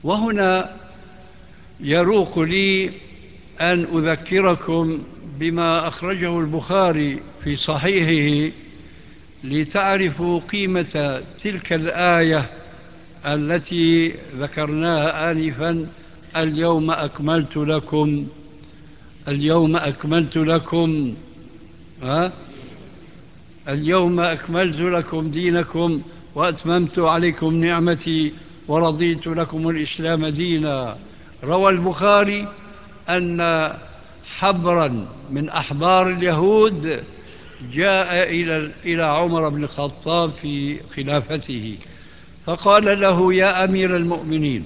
وهنا يروق لي أن أذكركم بما أخرجه البخاري في صحيحه لتعرفوا قيمة تلك الآية التي ذكرناها آنفا: اليوم أكملت لكم اليوم أكملت لكم ها اليوم أكملت لكم دينكم وأتممت عليكم نعمتي ورضيت لكم الإسلام دينا. روى البخاري أن حبرا من أحبار اليهود جاء إلى عمر بن الخطاب في خلافته فقال له: يا أمير المؤمنين،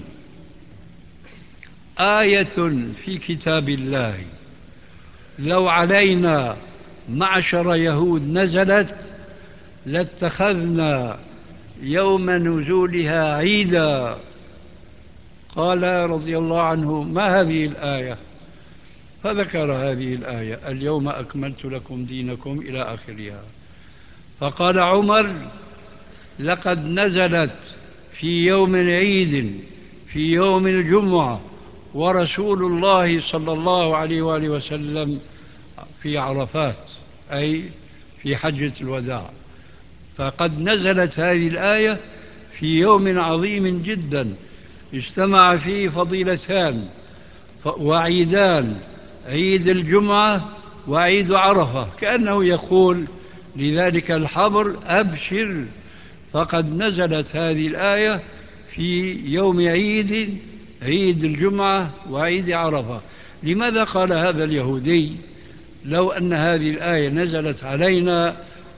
آية في كتاب الله لو علينا معشر يهود نزلت لاتخذنا يوم نزولها عيدا. قال رضي الله عنه: ما هذه الآية؟ فذكر هذه الآية: اليوم أكملت لكم دينكم إلى آخرها. فقال عمر: لقد نزلت في يوم عيد، في يوم الجمعة، ورسول الله صلى الله عليه وآله وسلم في عرفات، أي في حجة الوداع. فقد نزلت هذه الآية في يوم عظيم جدا اجتمع فيه فضيلتان وعيدان: عيد الجمعة وعيد عرفة. كأنه يقول لذلك الحبر: أبشر، فقد نزلت هذه الآية في يوم عيد الجمعة وعيد عرفة. لماذا قال هذا اليهودي: لو أن هذه الآية نزلت علينا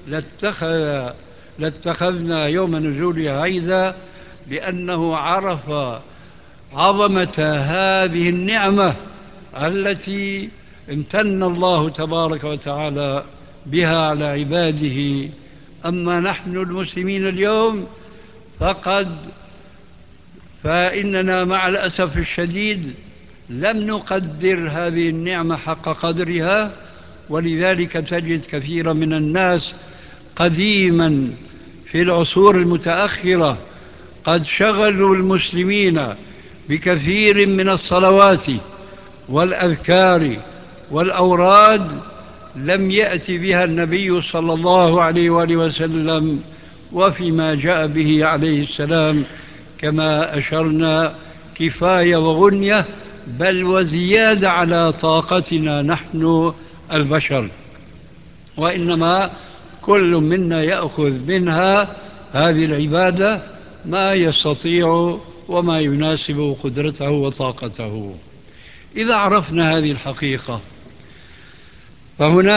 لاتخذنا يوم نزولها عيدا؟ لأنه عرف عظمة هذه النعمة التي امتن الله تبارك وتعالى بها على عباده. أما نحن المسلمين اليوم فإننا مع الأسف الشديد لم نقدر هذه النعمة حق قدرها، ولذلك تجد كثيرا من الناس قديما في العصور المتأخرة قد شغلوا المسلمين بكثير من الصلوات والأذكار والأوراد لم يأتي بها النبي صلى الله عليه وآله وسلم وفيما جاء به عليه السلام، كما أشرنا كفاية وغنية، بل وزيادة على طاقتنا نحن البشر. وإنما كل منا يأخذ منها هذه العبادة ما يستطيع وما يناسب قدرته وطاقته. إذا عرفنا هذه الحقيقة فهنا